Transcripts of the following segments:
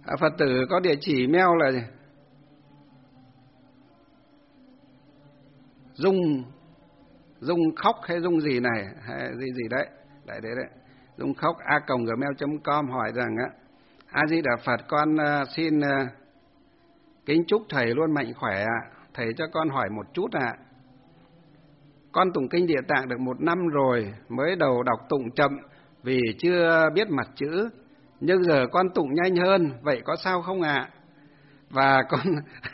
Phật tử có địa chỉ mail là gì? Dung khóc hay Dung gì này hay gì đấy, đấy. Dung khóc a@gmail.com hỏi rằng á: A Di Đà Phật, con xin kính chúc thầy luôn mạnh khỏe ạ. Thầy cho con hỏi một chút ạ. Con tụng kinh Địa Tạng được 1 năm rồi, mới đầu đọc tụng chậm vì chưa biết mặt chữ, nhưng giờ con tụng nhanh hơn, vậy có sao không ạ? Và con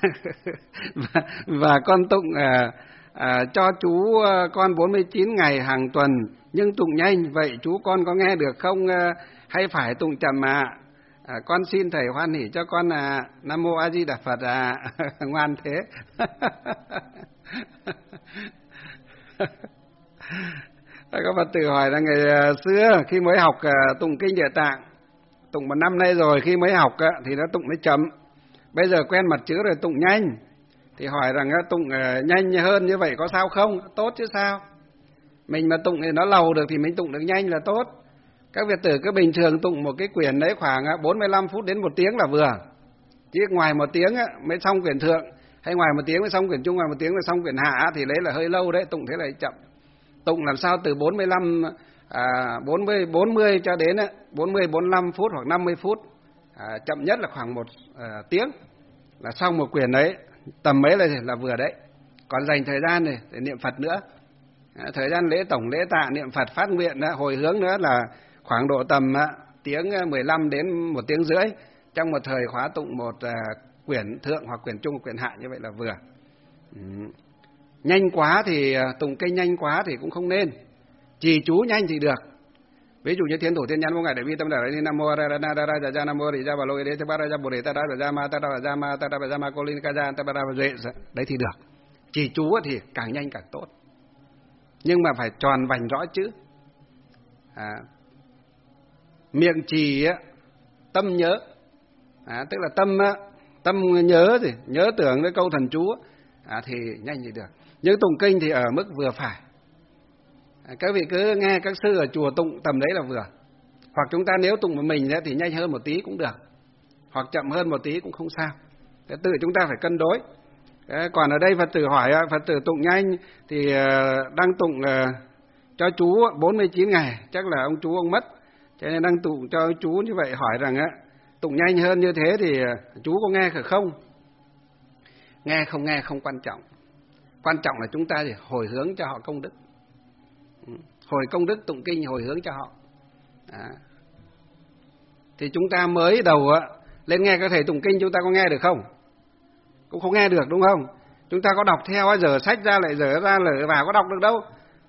và con tụng cho chú con 49 ngày hàng tuần, nhưng tụng nhanh, vậy chú con có nghe được không, hay phải tụng chậm ạ? Con xin thầy hoan hỷ cho con Nam Mô A Di Đà Phật ạ. Ngoan thế. Có Phật tử hỏi là ngày xưa khi mới học tụng kinh Địa Tạng, tụng 1 năm nay rồi, khi mới học thì nó tụng nó chậm, bây giờ quen mặt chữ rồi tụng nhanh, thì hỏi rằng tụng nhanh hơn như vậy có sao không? Tốt chứ sao. Mình mà tụng thì nó lầu được thì mình tụng được nhanh là tốt. Các Phật tử cứ bình thường tụng một cái quyển đấy khoảng 45 phút đến 1 tiếng là vừa. Chứ ngoài 1 tiếng mới xong quyển thượng, hay ngoài 1 tiếng mới xong quyển trung, ngoài 1 tiếng mới xong quyển hạ thì lấy là hơi lâu đấy, tụng thế là chậm. Tụng làm sao từ 40 cho đến 45 phút hoặc 50 phút, chậm nhất là khoảng 1 tiếng là xong một quyển đấy, tầm mấy là vừa đấy. Còn dành thời gian này để niệm Phật nữa, thời gian lễ tổng, lễ tạ, niệm Phật, phát nguyện, hồi hướng nữa là khoảng độ tầm tiếng 15 đến 1 tiếng rưỡi trong một thời khóa tụng một quyển thượng hoặc quyển trung, quyển hạ, như vậy là vừa. Nhanh quá thì tụng kinh nhanh quá thì cũng không nên. Trì chú nhanh thì được. Ví dụ như Thiên Thủ Thiên Nhãn Vô Ngại Đại Bi Tâm Đại Ni Nam Mô A Ra Na Da Ra Ja Nam Mô Ri Ja Ba Lo Ê Đế Thế Ba Ra Ja Bồ Đề Ta Đa Ja Ma Ta Đa Ja Ma Ta Đa Ja Ma Cô Linh Ca Ja Ta Ba Ra Duệ, đấy thì được. Trì chú thì càng nhanh càng tốt, nhưng mà phải tròn vành rõ chữ. Miệng trì tâm nhớ, tức là tâm nhớ gì, nhớ tưởng cái câu thần chú thì nhanh thì được. Nhưng tụng kinh thì ở mức vừa phải. Các vị cứ nghe các sư ở chùa tụng tầm đấy là vừa. Hoặc chúng ta nếu tụng một mình thì nhanh hơn 1 tí cũng được, hoặc chậm hơn 1 tí cũng không sao. Tự chúng ta phải cân đối. Còn ở đây Phật tử hỏi, Phật tử tụng nhanh thì đang tụng cho chú 49 ngày, chắc là ông chú ông mất, cho nên đang tụng cho chú như vậy. Hỏi rằng tụng nhanh hơn như thế thì chú có nghe không? Nghe không nghe không quan trọng. Quan trọng là chúng ta thì hồi hướng cho họ công đức. Hồi công đức tụng kinh, hồi hướng cho họ. Thì chúng ta mới đầu lên nghe các thầy tụng kinh, chúng ta có nghe được không? Cũng không nghe được, đúng không? Chúng ta có đọc theo, dở sách ra lại dở ra lở vào, có đọc được đâu.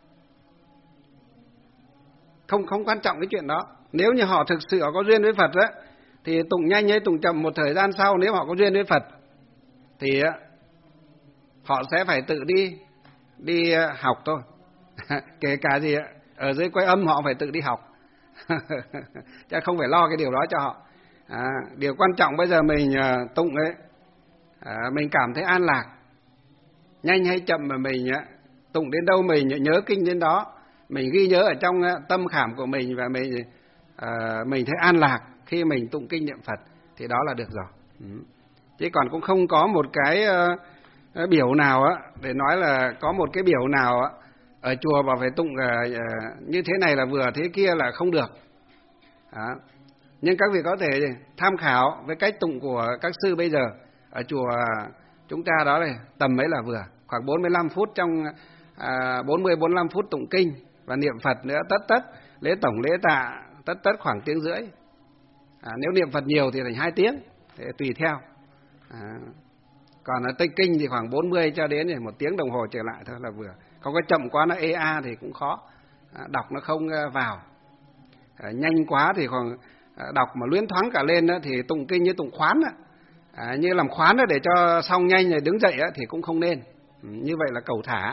Không quan trọng cái chuyện đó. Nếu như họ thực sự họ có duyên với Phật thì tụng nhanh hay tụng chậm một thời gian sau, nếu họ có duyên với Phật thì họ sẽ phải tự đi học thôi. Kể cả gì ở dưới Quay Âm họ phải tự đi học. Chứ không phải lo cái điều đó cho họ. Điều quan trọng bây giờ mình tụng mình cảm thấy an lạc, nhanh hay chậm mà mình tụng đến đâu mình nhớ kinh đến đó, mình ghi nhớ ở trong tâm khảm của mình, và mình thấy an lạc khi mình tụng kinh niệm Phật thì đó là được rồi. Chứ còn cũng không có một cái biểu nào để nói là có một cái biểu nào ở chùa bảo phải tụng như thế này là vừa, thế kia là không được. Nhưng các vị có thể tham khảo với cách tụng của các sư bây giờ ở chùa chúng ta, đó này tầm ấy là vừa, khoảng 45 phút trong 45 phút tụng kinh và niệm Phật nữa, tất lễ tổng lễ tạ tất khoảng 1 tiếng rưỡi. Nếu niệm Phật nhiều thì thành 2 tiếng, thì tùy theo. Còn ở Tây Kinh thì khoảng 40 cho đến 1 tiếng đồng hồ trở lại thôi là vừa. Không có chậm quá nó ea thì cũng khó, đọc nó không vào. Nhanh quá thì còn đọc mà luyến thoáng cả lên thì tụng kinh như tụng khoán, như làm khoán để cho xong nhanh rồi đứng dậy thì cũng không nên. Như vậy là cầu thả.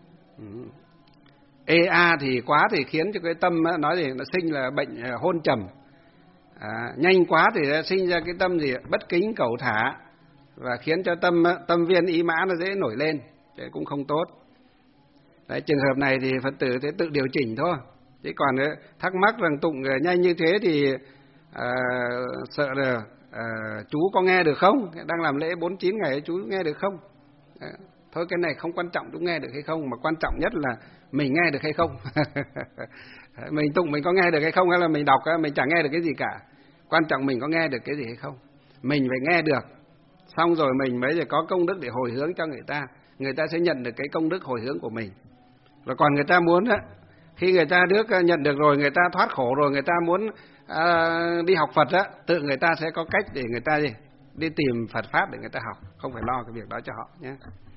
Ea thì quá thì khiến cho cái tâm nói gì nó sinh là bệnh hôn trầm. Nhanh quá thì sinh ra cái tâm gì bất kính cầu thả, và khiến cho tâm viên ý mã nó dễ nổi lên, thế cũng không tốt. Đấy, trường hợp này thì Phật tử sẽ tự điều chỉnh thôi. Chứ còn thắc mắc rằng tụng nhanh như thế thì sợ là chú có nghe được không? Đang làm lễ 49 ngày chú nghe được không? Thôi cái này không quan trọng chú nghe được hay không, mà quan trọng nhất là mình nghe được hay không. Mình tụng mình có nghe được hay không, hay là mình đọc mình chẳng nghe được cái gì cả. Quan trọng mình có nghe được cái gì hay không. Mình phải nghe được, xong rồi mình mới có công đức để hồi hướng cho người ta sẽ nhận được cái công đức hồi hướng của mình. Rồi còn người ta muốn khi người ta nhận được rồi, người ta thoát khổ rồi, người ta muốn đi học Phật tự người ta sẽ có cách để người ta đi tìm Phật pháp để người ta học, không phải lo cái việc đó cho họ nhé.